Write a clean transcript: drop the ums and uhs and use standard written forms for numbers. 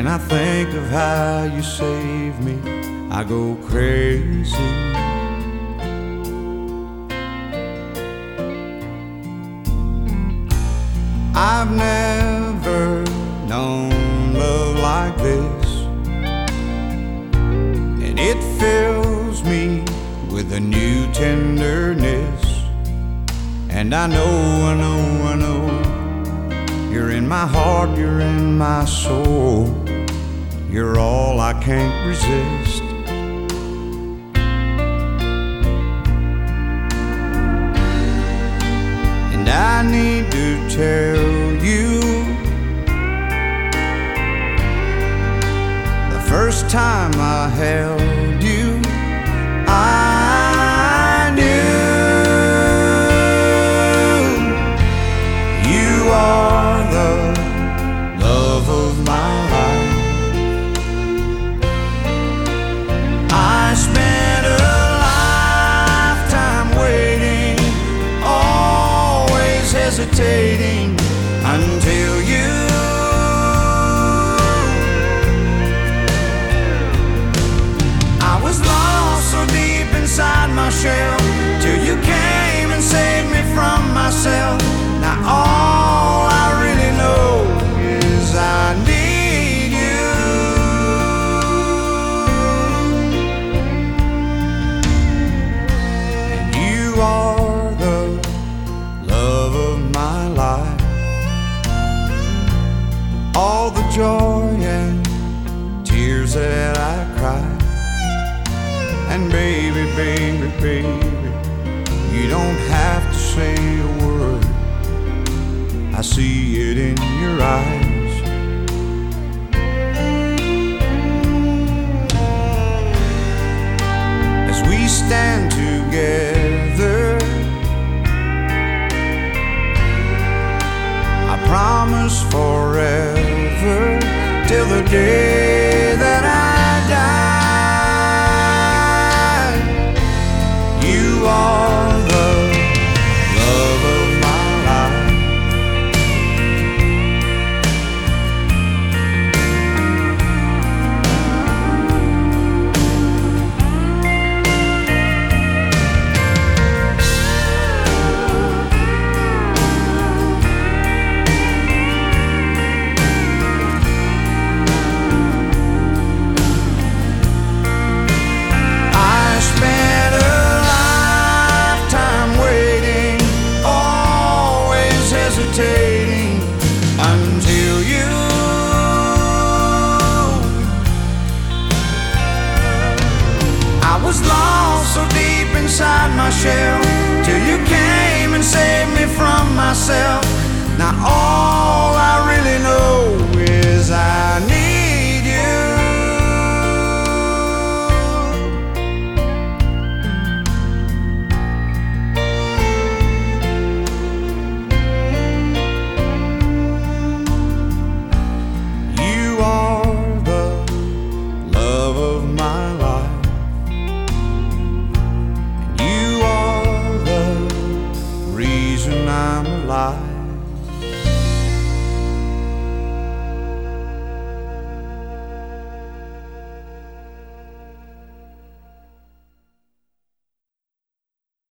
I think of how you saved me, I go crazy. I've never known love like this, and it fills me with a new tenderness. And I know you're in my heart, you're in my soul, you're all I can't resist. And I need to tell you, the first time I held you, I knew you are the love of my life. I spent a lifetime waiting, always hesitating, until you. I was lost so deep inside my shell, till you came and saved me from myself. Now all I really know is I need you. And you are the love of my life. All the joy and tears that I cry. And baby, baby, baby, you don't have to say a word, I see it in your eyes. As we stand together, I promise forever, till the day